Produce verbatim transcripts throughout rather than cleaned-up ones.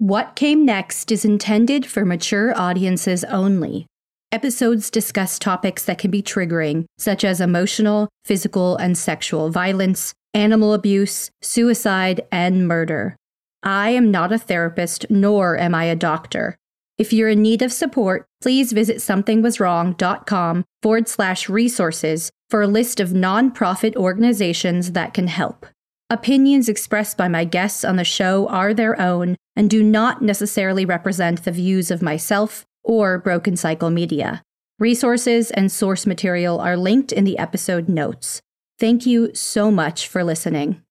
What Came Next is intended for mature audiences only. Episodes discuss topics that can be triggering, such as emotional, physical, and sexual violence, animal abuse, suicide, and murder. I am not a therapist, nor am I a doctor. If you're in need of support, please visit somethingwaswrong.com forward slash resources for a list of nonprofit organizations that can help. Opinions expressed by my guests on the show are their own and do not necessarily represent the views of myself or Broken Cycle Media. Resources and source material are linked in the episode notes. Thank you so much for listening.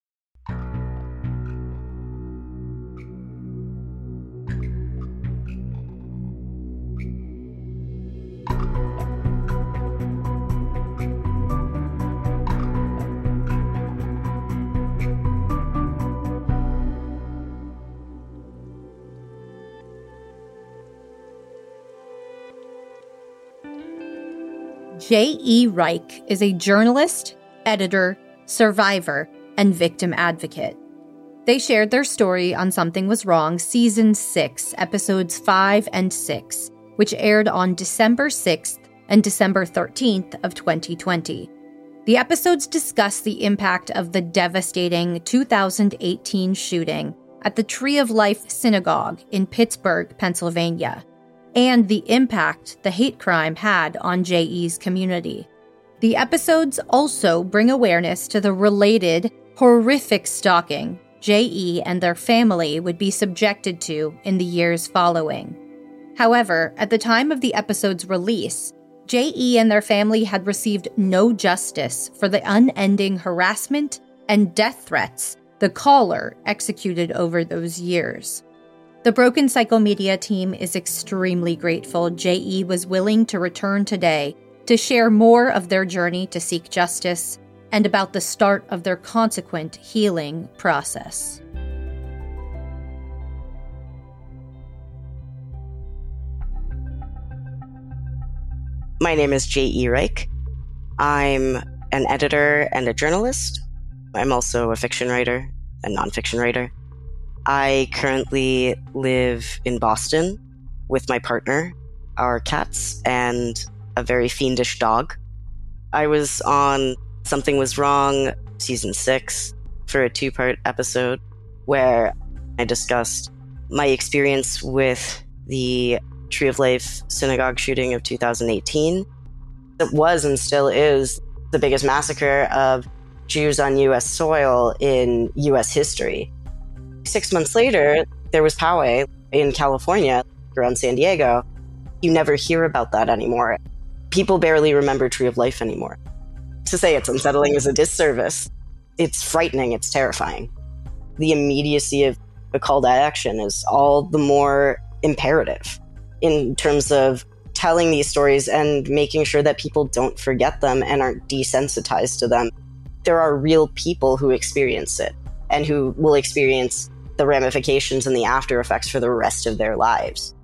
J E. Reich is a journalist, editor, survivor, and victim advocate. They shared their story on Something Was Wrong Season six, Episodes five and six, which aired on December sixth and December thirteenth of twenty twenty. The episodes discuss the impact of the devastating two thousand eighteen shooting at the Tree of Life Synagogue in Pittsburgh, Pennsylvania, and the impact the hate crime had on J E's community. The episodes also bring awareness to the related, horrific stalking J E and their family would be subjected to in the years following. However, at the time of the episode's release, J E and their family had received no justice for the unending harassment and death threats the caller executed over those years. The Broken Cycle Media team is extremely grateful J E was willing to return today to share more of their journey to seek justice and about the start of their consequent healing process. My name is J E. Reich. I'm an editor and a journalist. I'm also a fiction writer and nonfiction writer. I currently live in Boston with my partner, our cats, and a very fiendish dog. I was on Something Was Wrong Season six for a two-part episode where I discussed my experience with the Tree of Life synagogue shooting of two thousand eighteen. It was and still is the biggest massacre of Jews on U S soil in U S history. Six months later, there was Poway in California, around San Diego. You never hear about that anymore. People barely remember Tree of Life anymore. To say it's unsettling is a disservice. It's frightening, it's terrifying. The immediacy of the call to action is all the more imperative in terms of telling these stories and making sure that people don't forget them and aren't desensitized to them. There are real people who experience it and who will experience the ramifications and the after effects for the rest of their lives.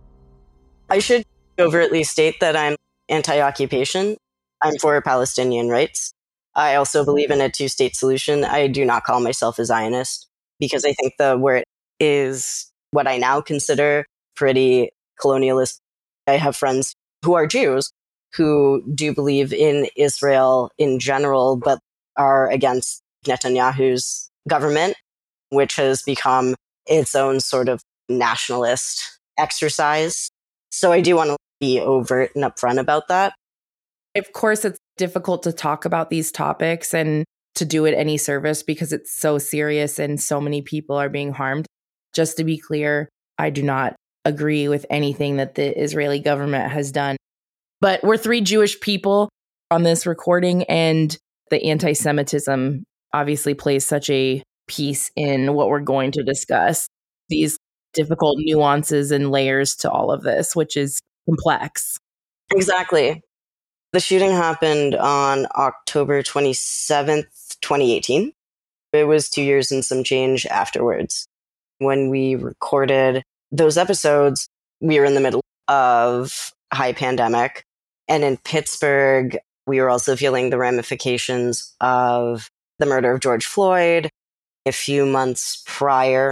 I should overtly state that I'm anti-occupation. I'm for Palestinian rights. I also believe in a two-state solution. I do not call myself a Zionist because I think the word is what I now consider pretty colonialist. I have friends who are Jews who do believe in Israel in general, but are against Netanyahu's government, which has become its own sort of nationalist exercise. So I do want to be overt and upfront about that. Of course, it's difficult to talk about these topics and to do it any service because it's so serious and so many people are being harmed. Just to be clear, I do not agree with anything that the Israeli government has done. But we're three Jewish people on this recording, and the anti-Semitism obviously plays such a piece in what we're going to discuss. These difficult nuances and layers to all of this, which is complex. Exactly. The shooting happened on October twenty-seventh, twenty eighteen. It was two years and some change afterwards. When we recorded those episodes, we were in the middle of a high pandemic. And in Pittsburgh, we were also feeling the ramifications of the murder of George Floyd. A few months prior,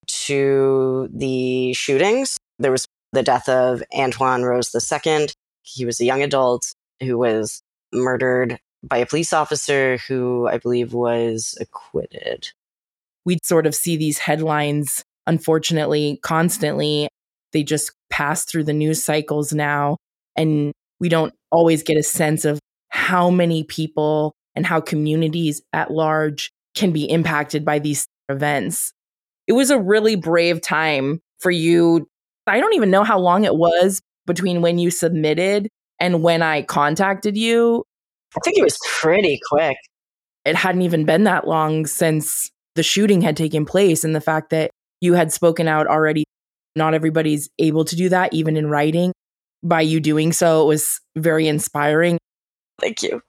to the shootings. There was the death of Antoine Rose the Second. He was a young adult who was murdered by a police officer who I believe was acquitted. We sort of see these headlines, unfortunately, constantly. They just pass through the news cycles now, and we don't always get a sense of how many people and how communities at large can be impacted by these events. It was a really brave time for you. I don't even know how long it was between when you submitted and when I contacted you. I think it was pretty quick. It hadn't even been that long since the shooting had taken place, and the fact that you had spoken out already. Not everybody's able to do that, even in writing. By you doing so, it was very inspiring. Thank you.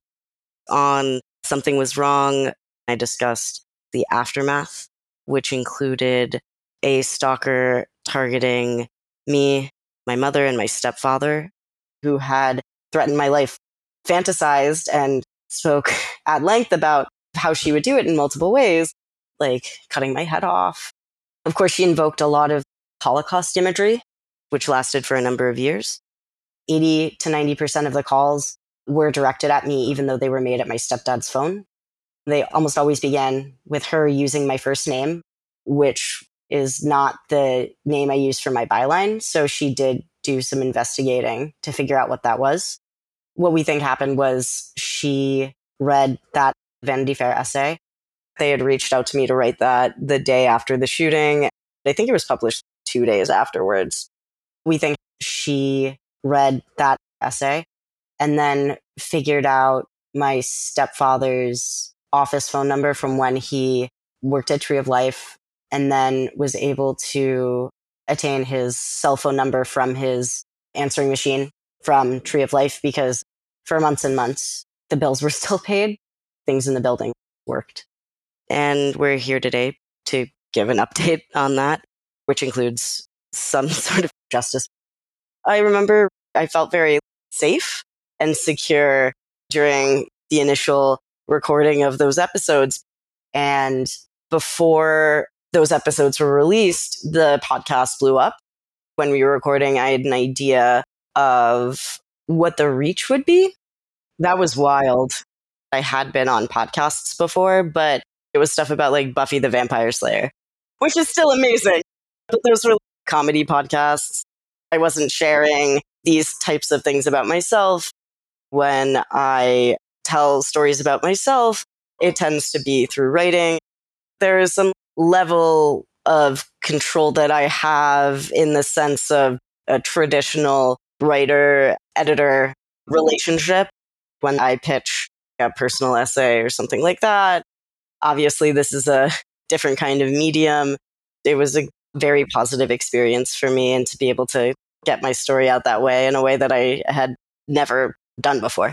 On Something Was Wrong, I discussed the aftermath, which included a stalker targeting me, my mother, and my stepfather, who had threatened my life, fantasized and spoke at length about how she would do it in multiple ways, like cutting my head off. Of course, she invoked a lot of Holocaust imagery, which lasted for a number of years. eighty to ninety percent of the calls were directed at me, even though they were made at my stepdad's phone. They almost always began with her using my first name, which is not the name I used for my byline. So she did do some investigating to figure out what that was. What we think happened was she read that Vanity Fair essay. They had reached out to me to write that the day after the shooting. I think it was published two days afterwards. We think she read that essay and then figured out my stepfather's office phone number from when he worked at Tree of Life, and then was able to attain his cell phone number from his answering machine from Tree of Life, because for months and months, the bills were still paid. Things in the building worked. And we're here today to give an update on that, which includes some sort of justice. I remember I felt very safe and secure during the initial recording of those episodes. And before those episodes were released, the podcast blew up. When we were recording, I had an idea of what the reach would be. That was wild. I had been on podcasts before, but it was stuff about like Buffy the Vampire Slayer, which is still amazing. But those were comedy podcasts. I wasn't sharing these types of things about myself. When I tell stories about myself, it tends to be through writing. There is some level of control that I have in the sense of a traditional writer-editor relationship. When I pitch a personal essay or something like that, obviously this is a different kind of medium. It was a very positive experience for me, and to be able to get my story out that way in a way that I had never done before.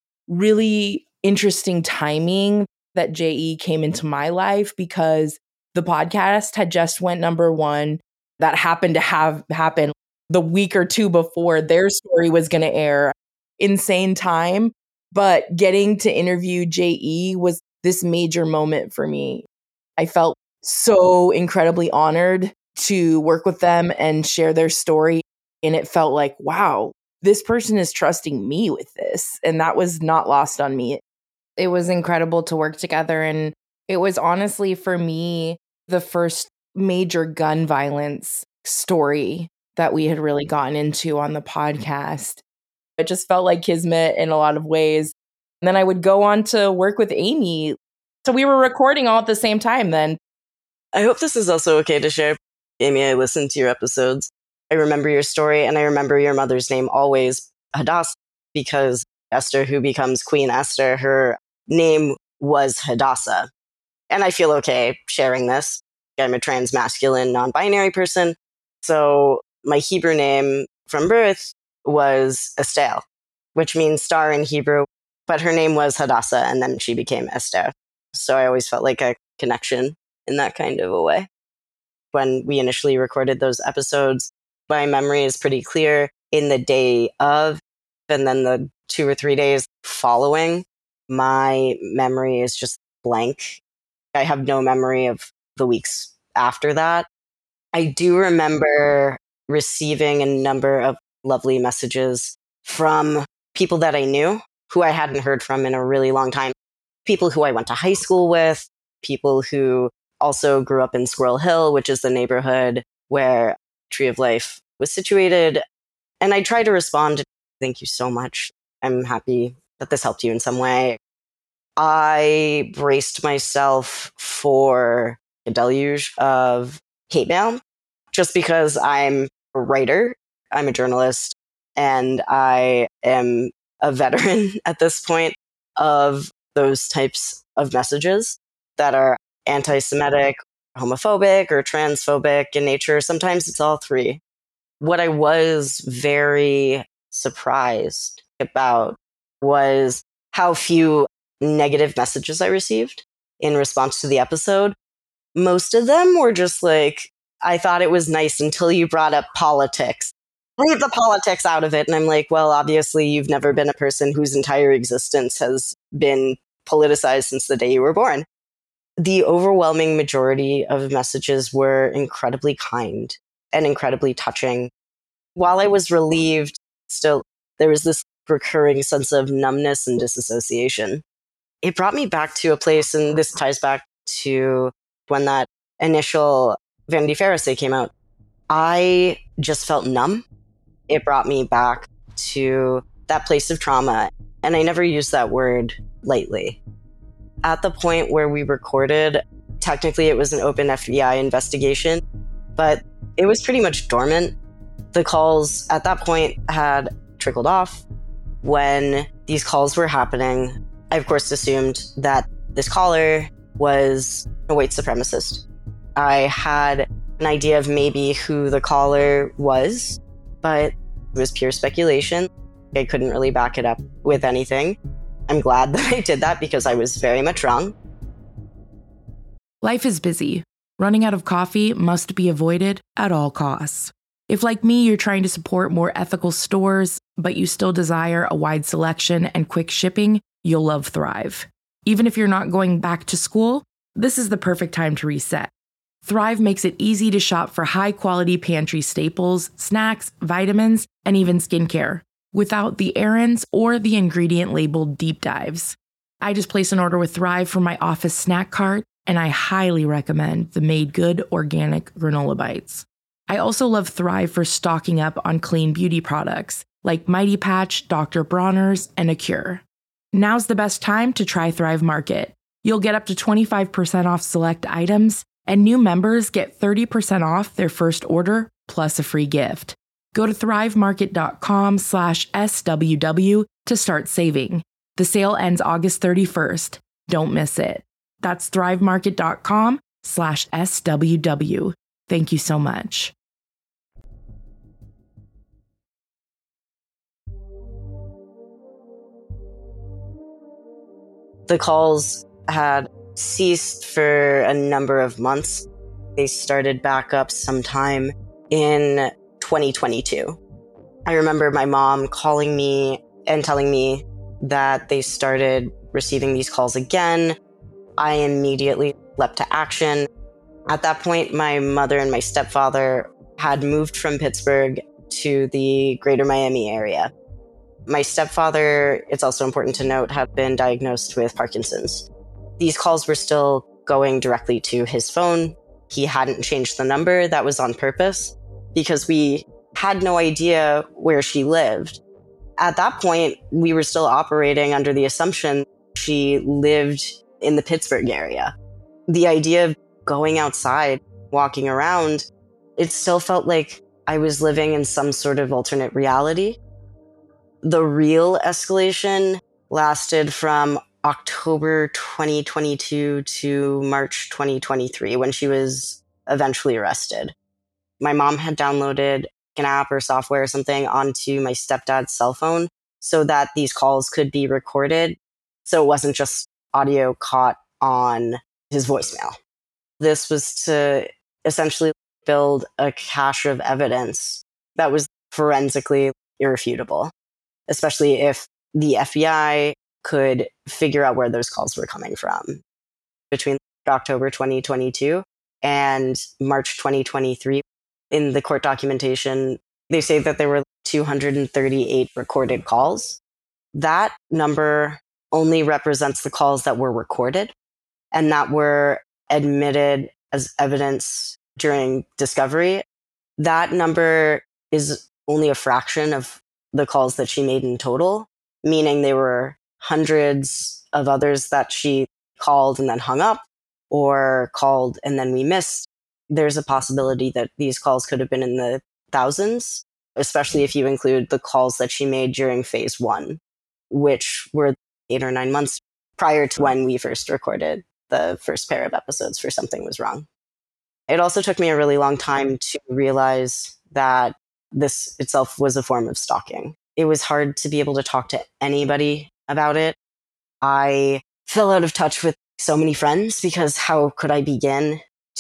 Really interesting timing that J E came into my life, because the podcast had just went number one. That happened to have happen the week or two before their story was going to air. Insane time. But getting to interview J E was this major moment for me. I felt so incredibly honored to work with them and share their story. And it felt like, wow, this person is trusting me with this. And that was not lost on me. It was incredible to work together. And it was honestly, for me, the first major gun violence story that we had really gotten into on the podcast. It just felt like kismet in a lot of ways. And then I would go on to work with Amy. So we were recording all at the same time then. I hope this is also okay to share. Amy, I listened to your episodes. I remember your story, and I remember your mother's name always, Hadassah, because Esther, who becomes Queen Esther, her name was Hadassah. And I feel okay sharing this. I'm a trans-masculine, non-binary person. So my Hebrew name from birth was Estelle, which means star in Hebrew. But her name was Hadassah, and then she became Esther. So I always felt like a connection in that kind of a way. When we initially recorded those episodes, my memory is pretty clear. In the day of, and then the two or three days following, my memory is just blank. I have no memory of the weeks after that. I do remember receiving a number of lovely messages from people that I knew who I hadn't heard from in a really long time. People who I went to high school with, people who also grew up in Squirrel Hill, which is the neighborhood where Tree of Life was situated. And I try to respond, thank you so much. I'm happy that this helped you in some way. I braced myself for a deluge of hate mail just because I'm a writer, I'm a journalist, and I am a veteran at this point of those types of messages that are anti-Semitic, homophobic, or transphobic in nature. Sometimes it's all three. What I was very surprised about was how few negative messages I received in response to the episode. Most of them were just like, I thought it was nice until you brought up politics. Leave the politics out of it. And I'm like, well, obviously you've never been a person whose entire existence has been politicized since the day you were born. The overwhelming majority of messages were incredibly kind and incredibly touching. While I was relieved, still, there was this recurring sense of numbness and disassociation. It brought me back to a place, and this ties back to when that initial Vanity Fair essay came out. I just felt numb. It brought me back to that place of trauma, and I never used that word lightly. At the point where we recorded, technically it was an open F B I investigation, but it was pretty much dormant. The calls at that point had trickled off. When these calls were happening, I of course assumed that this caller was a white supremacist. I had an idea of maybe who the caller was, but it was pure speculation. I couldn't really back it up with anything. I'm glad that I did that because I was very much wrong. Life is busy. Running out of coffee must be avoided at all costs. If, like me, you're trying to support more ethical stores, but you still desire a wide selection and quick shipping, you'll love Thrive. Even if you're not going back to school, this is the perfect time to reset. Thrive makes it easy to shop for high-quality pantry staples, snacks, vitamins, and even skincare, without the errands or the ingredient-labeled deep dives. I just placed an order with Thrive for my office snack cart, and I highly recommend the Made Good organic granola bites. I also love Thrive for stocking up on clean beauty products like Mighty Patch, Doctor Bronner's, and Acure. Now's the best time to try Thrive Market. You'll get up to twenty-five percent off select items, and new members get thirty percent off their first order plus a free gift. Go to thrivemarket.com slash SWW to start saving. The sale ends August thirty-first. Don't miss it. That's thrivemarket.com slash SWW. Thank you so much. The calls had ceased for a number of months. They started back up sometime in twenty twenty-two. I remember my mom calling me and telling me that they started receiving these calls again. I immediately leapt to action. At that point, my mother and my stepfather had moved from Pittsburgh to the greater Miami area. My stepfather, it's also important to note, had been diagnosed with Parkinson's. These calls were still going directly to his phone. He hadn't changed the number. That was on purpose because we had no idea where she lived. At that point, we were still operating under the assumption she lived in the Pittsburgh area. The idea of going outside, walking around, it still felt like I was living in some sort of alternate reality. The real escalation lasted from October twenty twenty-two to March twenty twenty-three, when she was eventually arrested. My mom had downloaded an app or software or something onto my stepdad's cell phone so that these calls could be recorded, so it wasn't just audio caught on his voicemail. This was to essentially build a cache of evidence that was forensically irrefutable, especially if the F B I could figure out where those calls were coming from. Between October twenty twenty-two and March twenty twenty-three. In the court documentation, they say that there were two hundred thirty-eight recorded calls. That number only represents the calls that were recorded and that were admitted as evidence during discovery. That number is only a fraction of the calls that she made in total, meaning there were hundreds of others that she called and then hung up, or called and then we missed. There's a possibility that these calls could have been in the thousands, especially if you include the calls that she made during phase one, which were eight or nine months prior to when we first recorded the first pair of episodes for Something Was Wrong. It also took me a really long time to realize that this itself was a form of stalking. It was hard to be able to talk to anybody about it. I fell out of touch with so many friends because how could I begin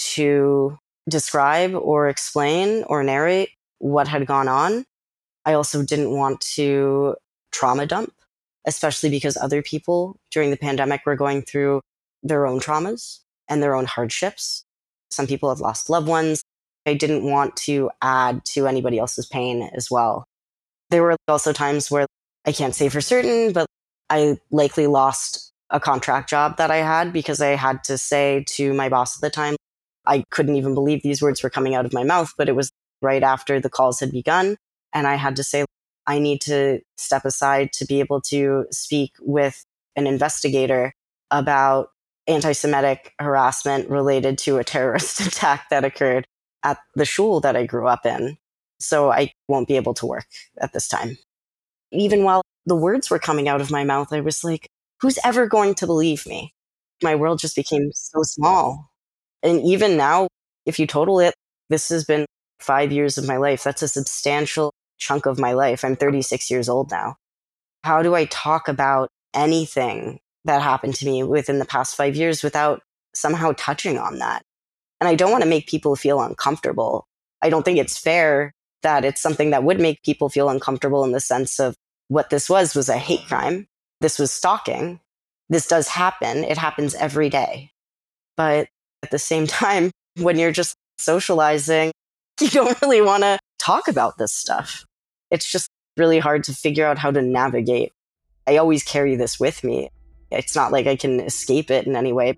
to describe or explain or narrate what had gone on? I also didn't want to trauma dump, especially because other people during the pandemic were going through their own traumas and their own hardships. Some people have lost loved ones. I didn't want to add to anybody else's pain as well. There were also times where I can't say for certain, but I likely lost a contract job that I had because I had to say to my boss at the time, I couldn't even believe these words were coming out of my mouth, but it was right after the calls had begun. And I had to say, I need to step aside to be able to speak with an investigator about anti-Semitic harassment related to a terrorist attack that occurred at the shul that I grew up in. So I won't be able to work at this time. Even while the words were coming out of my mouth, I was like, who's ever going to believe me? My world just became so small. And even now, if you total it, this has been five years of my life. That's a substantial chunk of my life. I'm thirty-six years old now. How do I talk about anything that happened to me within the past five years without somehow touching on that? And I don't want to make people feel uncomfortable. I don't think it's fair that it's something that would make people feel uncomfortable in the sense of what this was, was a hate crime. This was stalking. This does happen. It happens every day. But at the same time, when you're just socializing, you don't really want to talk about this stuff. It's just really hard to figure out how to navigate. I always carry this with me. It's not like I can escape it in any way.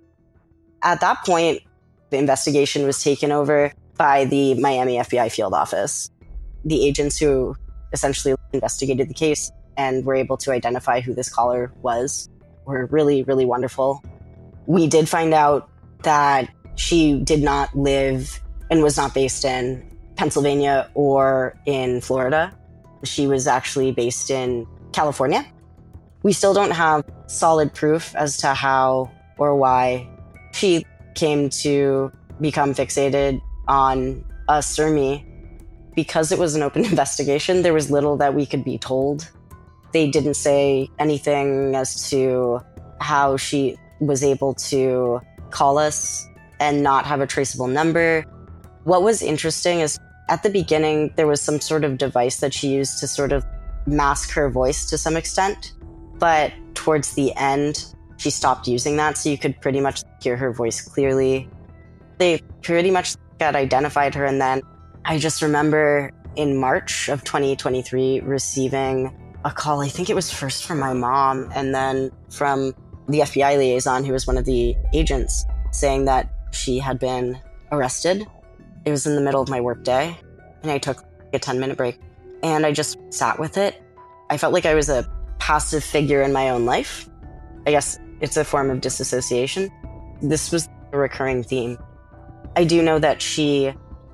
At that point, the investigation was taken over by the Miami F B I field office. The agents who essentially investigated the case and were able to identify who this caller was were really, really wonderful. We did find out that she did not live and was not based in Pennsylvania or in Florida. She was actually based in California. We still don't have solid proof as to how or why she came to become fixated on us or me. Because it was an open investigation, there was little that we could be told. They didn't say anything as to how she was able to call us and not have a traceable number. What was interesting is at the beginning, there was some sort of device that she used to sort of mask her voice to some extent. But towards the end, she stopped using that, so you could pretty much hear her voice clearly. They pretty much had identified her, and then I just remember in March of twenty twenty-three receiving a call. I think it was first from my mom and then from the F B I liaison, who was one of the agents, saying that she had been arrested. It was in the middle of my workday, and I took a ten-minute break, and I just sat with it. I felt like I was a passive figure in my own life. I guess it's a form of disassociation. This was a recurring theme. I do know that she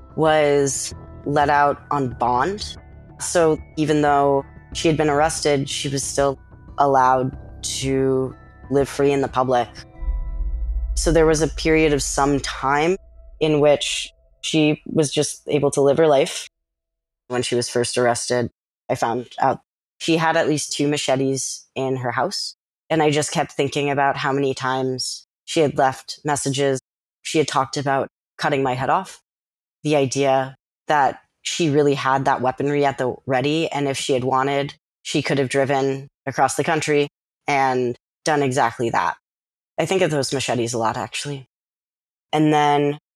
was let out on bond. So even though she had been arrested, she was still allowed to live free in the public. So there was a period of some time in which she was just able to live her life. When she was first arrested, I found out she had at least two machetes in her house. And I just kept thinking about how many times she had left messages. She had talked about cutting my head off. The idea that she really had that weaponry at the ready. And if she had wanted, she could have driven across the country and done exactly that. I think of those machetes a lot, actually. And then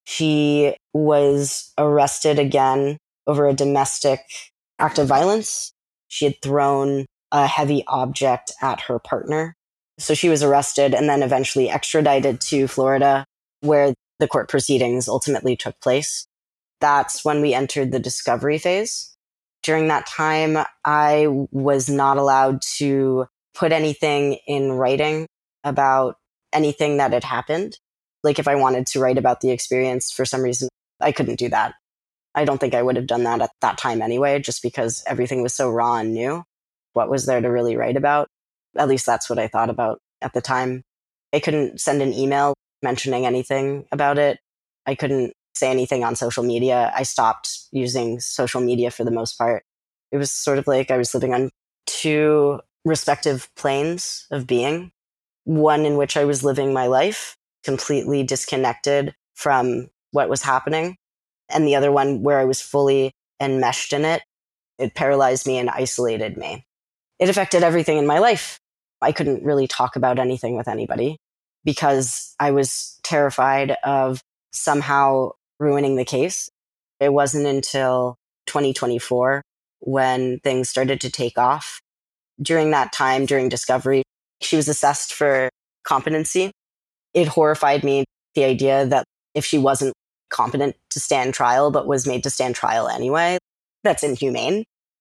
She was arrested again over a domestic act of violence. She had thrown a heavy object at her partner. So she was arrested and then eventually extradited to Florida, where the court proceedings ultimately took place. That's when we entered the discovery phase. During that time, I was not allowed to put anything in writing about anything that had happened. Like if I wanted to write about the experience for some reason, I couldn't do that. I don't think I would have done that at that time anyway, just because everything was so raw and new. What was there to really write about? At least that's what I thought about at the time. I couldn't send an email mentioning anything about it. I couldn't say anything on social media. I stopped using social media for the most part. It was sort of like I was living on two respective planes of being. One in which I was living my life, completely disconnected from what was happening. And the other one where I was fully enmeshed in it. It paralyzed me and isolated me. It affected everything in my life. I couldn't really talk about anything with anybody because I was terrified of somehow ruining the case. It wasn't until twenty twenty-four when things started to take off. During that time, during discovery, she was assessed for competency. It horrified me, the idea that if she wasn't competent to stand trial, but was made to stand trial anyway, that's inhumane.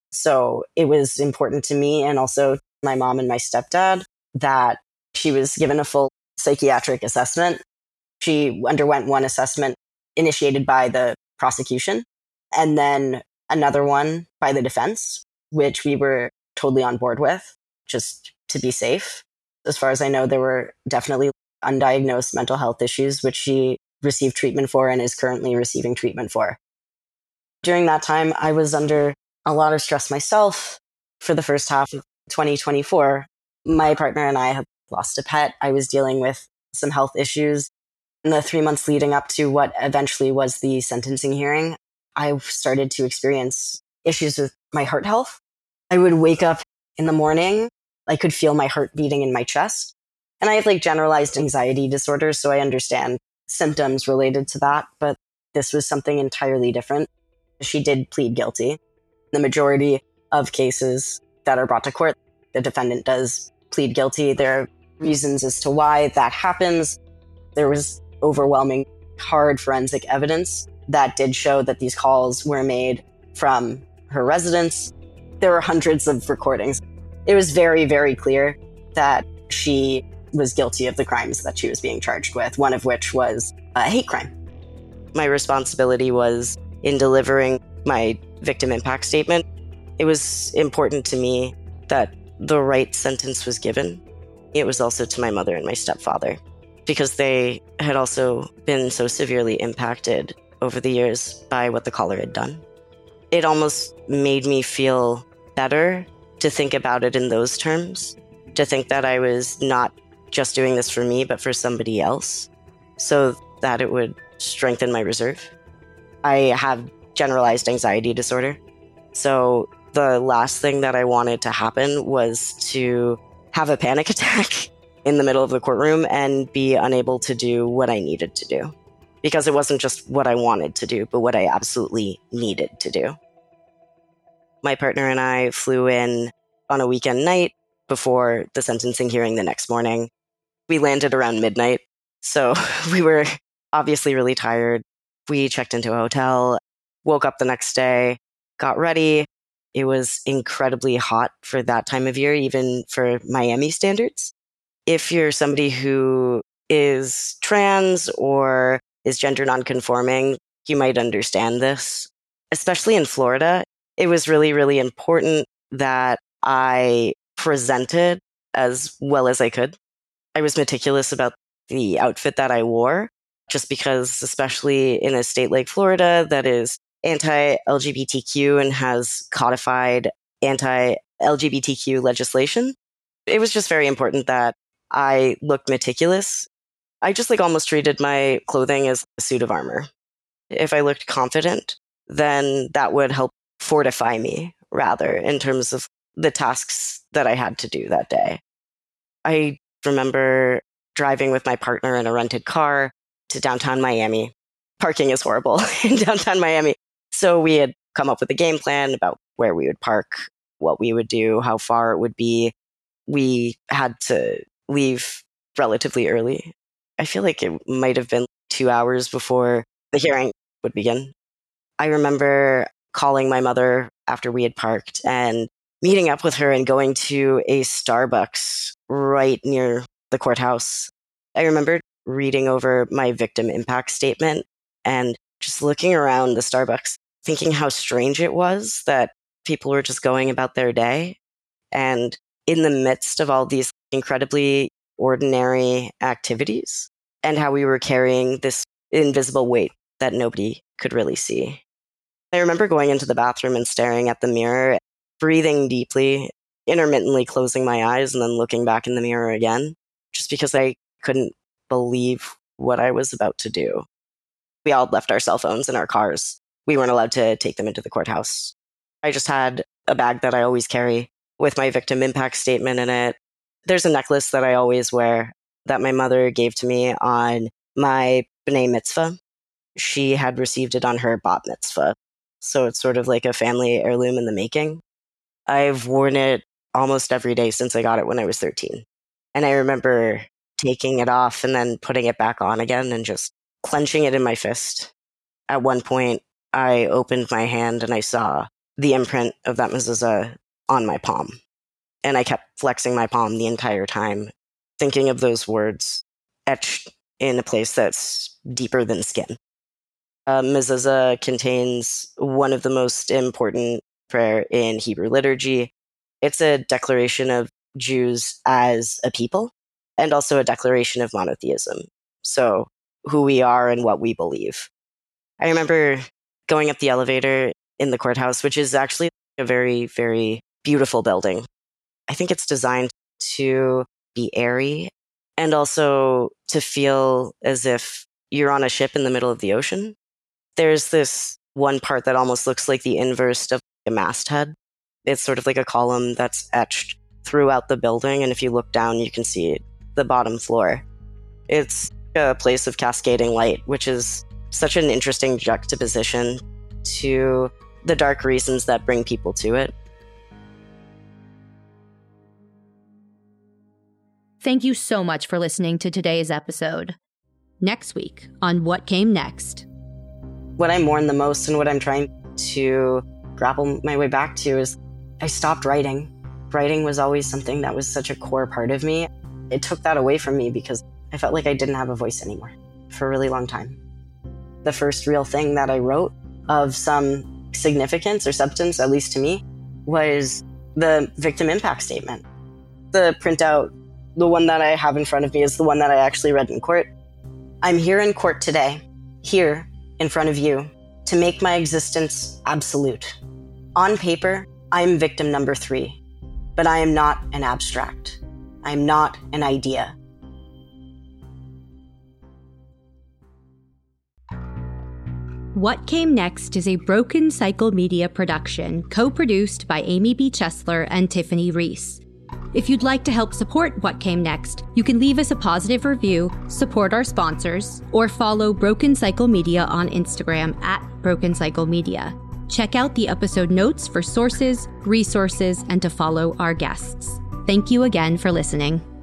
So it was important to me and also my mom and my stepdad that she was given a full psychiatric assessment. She underwent one assessment initiated by the prosecution and then another one by the defense, which we were totally on board with, just to be safe. As far as I know, there were definitely undiagnosed mental health issues, which she received treatment for and is currently receiving treatment for. During that time, I was under a lot of stress myself. For the first half of twenty twenty-four, my partner and I had lost a pet. I was dealing with some health issues. In the three months leading up to what eventually was the sentencing hearing, I started to experience issues with my heart health. I would wake up in the morning, I could feel my heart beating in my chest. And I have like generalized anxiety disorder, so I understand symptoms related to that, but this was something entirely different. She did plead guilty. The majority of cases that are brought to court, the defendant does plead guilty. There are reasons as to why that happens. There was overwhelming hard forensic evidence that did show that these calls were made from her residence. There were hundreds of recordings. It was very, very clear that she was guilty of the crimes that she was being charged with, one of which was a hate crime. My responsibility was in delivering my victim impact statement. It was important to me that the right sentence was given. It was also to my mother and my stepfather, because they had also been so severely impacted over the years by what the caller had done. It almost made me feel better to think about it in those terms, to think that I was not just doing this for me, but for somebody else, so that it would strengthen my reserve. I have generalized anxiety disorder. So the last thing that I wanted to happen was to have a panic attack in the middle of the courtroom and be unable to do what I needed to do. Because it wasn't just what I wanted to do, but what I absolutely needed to do. My partner and I flew in on a weekend night before the sentencing hearing the next morning. We landed around midnight, so we were obviously really tired. We checked into a hotel, woke up the next day, got ready. It was incredibly hot for that time of year, even for Miami standards. If you're somebody who is trans or is gender nonconforming, you might understand this. Especially in Florida, it was really, really important that I presented as well as I could. I was meticulous about the outfit that I wore, just because, especially in a state like Florida that is anti-L G B T Q and has codified anti-L G B T Q legislation, it was just very important that I looked meticulous. I just like almost treated my clothing as a suit of armor. If I looked confident, then that would help fortify me, rather, in terms of the tasks that I had to do that day. I remember driving with my partner in a rented car to downtown Miami, parking is horrible in downtown Miami. So we had come up with a game plan about where we would park, what we would do, how far it would be. We had to leave relatively early. I feel like it might have been two hours before the hearing would begin. I remember calling my mother after we had parked and meeting up with her and going to a Starbucks right near the courthouse. I remember reading over my victim impact statement and just looking around the Starbucks, thinking how strange it was that people were just going about their day. And in the midst of all these incredibly ordinary activities, and how we were carrying this invisible weight that nobody could really see. I remember going into the bathroom and staring at the mirror, breathing deeply, intermittently closing my eyes and then looking back in the mirror again, just because I couldn't believe what I was about to do. We all left our cell phones in our cars. We weren't allowed to take them into the courthouse. I just had a bag that I always carry with my victim impact statement in it. There's a necklace that I always wear that my mother gave to me on my B'nai Mitzvah. She had received it on her Bat Mitzvah. So it's sort of like a family heirloom in the making. I've worn it almost every day since I got it when I was thirteen. And I remember taking it off and then putting it back on again and just clenching it in my fist. At one point, I opened my hand and I saw the imprint of that mezuzah on my palm. And I kept flexing my palm the entire time, thinking of those words etched in a place that's deeper than skin. Uh, mezuzah contains one of the most important prayer in Hebrew liturgy. It's a declaration of Jews as a people and also a declaration of monotheism. So who we are and what we believe. I remember going up the elevator in the courthouse, which is actually a very, very beautiful building. I think it's designed to be airy and also to feel as if you're on a ship in the middle of the ocean. There's this one part that almost looks like the inverse of a masthead. It's sort of like a column that's etched throughout the building, and if you look down, you can see the bottom floor. It's a place of cascading light, which is such an interesting juxtaposition to the dark reasons that bring people to it. Thank you so much for listening to today's episode. Next week on What Came Next. What I mourn the most and what I'm trying to grapple my way back to is I stopped writing. Writing was always something that was such a core part of me. It took that away from me because I felt like I didn't have a voice anymore for a really long time. The first real thing that I wrote of some significance or substance, at least to me, was the victim impact statement. The printout, the one that I have in front of me, is the one that I actually read in court. I'm here in court today, here in front of you, to make my existence absolute. On paper, I'm victim number three, but I am not an abstract. I am not an idea. What Came Next is a Broken Cycle Media production, co-produced by Amy B. Chesler and Tiffany Reese. If you'd like to help support What Came Next, you can leave us a positive review, support our sponsors, or follow Broken Cycle Media on Instagram at Broken Cycle Media. Check out the episode notes for sources, resources, and to follow our guests. Thank you again for listening.